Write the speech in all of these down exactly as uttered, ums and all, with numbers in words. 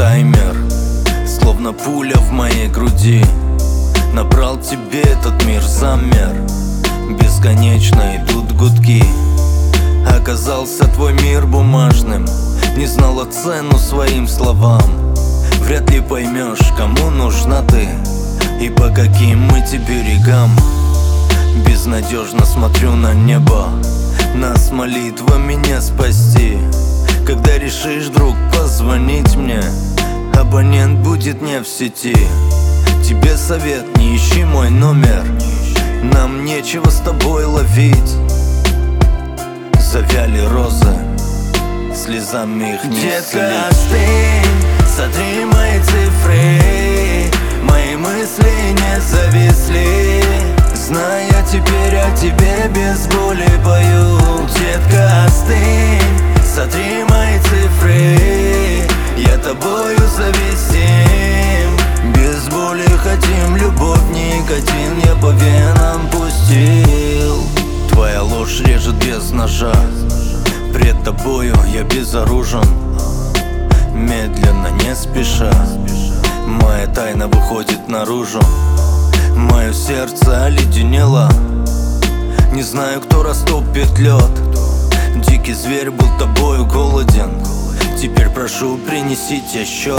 таймер, словно пуля в моей груди. Набрал тебе этот мир, замер. Бесконечно идут гудки. Оказался твой мир бумажным. Не знала цену своим словам. Вряд ли поймешь, кому нужна ты и по каким идти берегам. Безнадежно смотрю на небо. Нас молитва меня спасти. Когда решишь, друг, позвонить мне, абонент будет не в сети. Тебе совет, не ищи мой номер. Нам нечего с тобой ловить. Завяли розы, слезами их не Детка, слить. остынь, сотри мои цифры. Мои мысли не зависли. Зная теперь о тебе, без боли пою. Детка, остынь, сотри мои цифры. Я тобою зависим. Без боли хотим, любовь, никотин я по венам пустил. Твоя ложь режет без ножа. Пред тобою я безоружен. Медленно, не спеша, моя тайна выходит наружу. Мое сердце оледенело. Не знаю, кто растопит лед. Дикий зверь был тобою голоден. Теперь прошу, принесите счет.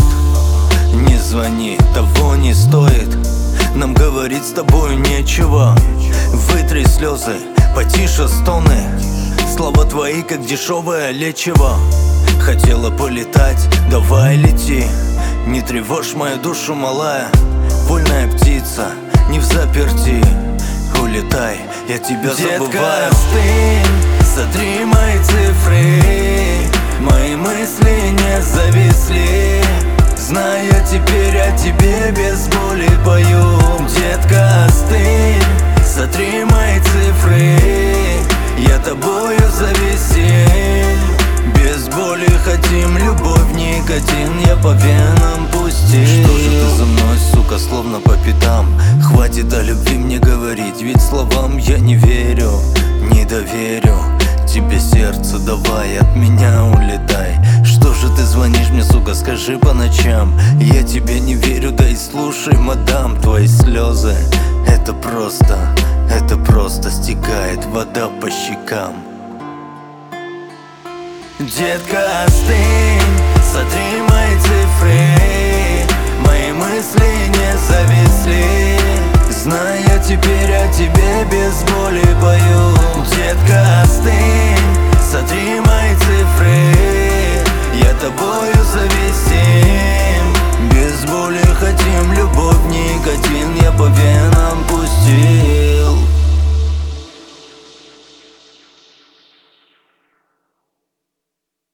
Не звони, того не стоит. Нам говорить с тобою нечего. Вытри слезы, потише стоны. Слова твои, как дешевое лечиво. Хотела полетать, давай лети. Не тревожь мою душу, малая. Вольная птица, не в заперти. Улетай, я тебя Детка, забываю. остынь, сотри мои цифры. Мои мысли не зависли. Зная теперь о тебе, без боли пою. Детка, остынь, сотри мои цифры. Я тобою зависим. Без боли хотим, любовь, никотин я по венам пустил. Что же ты за мной, сука, словно по пятам? Хватит о любви мне говорить, ведь словам я не верю. Не доверю тебе сердце, давай от меня улетай. Что же ты звонишь мне, сука, скажи по ночам? Я тебе не верю, да и слушай, мадам. Твои слезы, это просто, это просто стекает вода по щекам. Детка, остынь, сотри мои цифры. Мои мысли не зависли. Зная теперь о тебе, без боли пою. Детка, остынь, сотри мои цифры. Я тобою зависим. Без боли